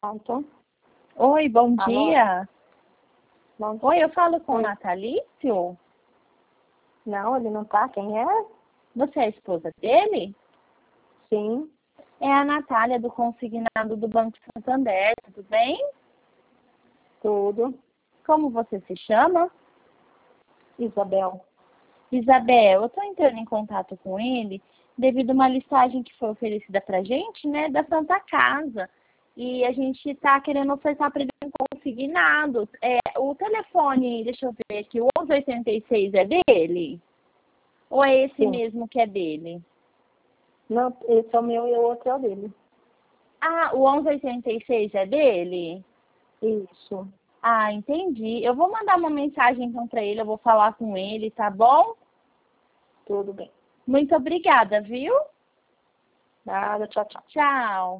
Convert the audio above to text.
Pronto. Oi, bom Alô? dia. Bom, Oi, eu falo com o Oi. Natalício? Não, ele não tá. Quem é? Você é a esposa dele? Sim, É a Natália do consignado do Banco Santander, tudo bem? tudo. Como você se chama? Isabel. Isabel, eu estou entrando em contato com ele devido a uma listagem que foi oferecida para a gente, né, da Santa Casa. E a gente está querendo ofertar para ele um consignado. O telefone, deixa eu ver aqui, o 1186 é dele? Ou é esse Sim. mesmo que é dele? Não, esse é o meu e o outro é o dele. Ah, o 1186 é dele? Isso. Ah, entendi. Eu vou mandar uma mensagem então para ele, eu vou falar com ele, tá bom? Tudo bem. Muito obrigada, viu? Nada, tchau, tchau. Tchau.